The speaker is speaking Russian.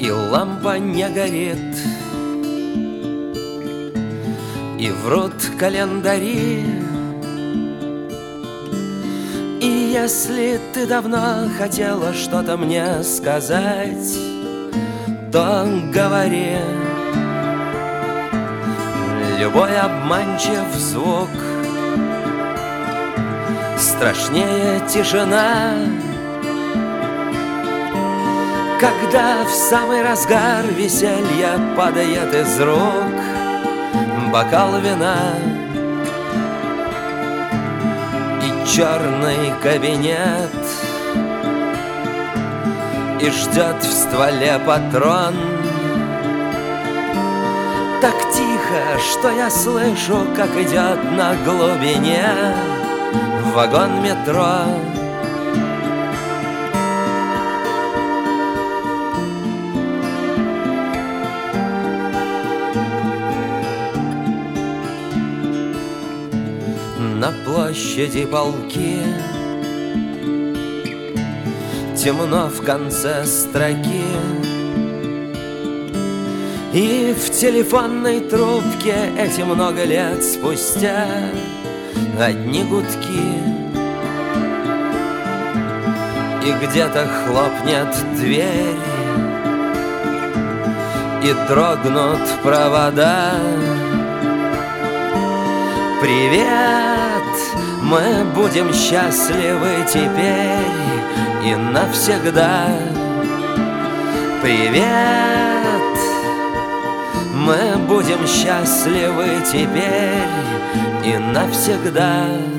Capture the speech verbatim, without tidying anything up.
и лампа не горит, и врут календари. И если ты давно хотела что-то мне сказать, то говори. Любой обманчив звук страшнее тишина, когда в самый разгар веселья падает из рук бокал вина. И черный кабинет, и ждет в стволе патрон. Так тихо, что я слышу, как идет на глубине вагон метро. На площади полки темно в конце строки, и в телефонной трубке эти много лет спустя одни гудки. И где-то хлопнет дверь, и дрогнут провода. Привет, мы будем счастливы теперь и навсегда. Привет, мы будем счастливы теперь и навсегда.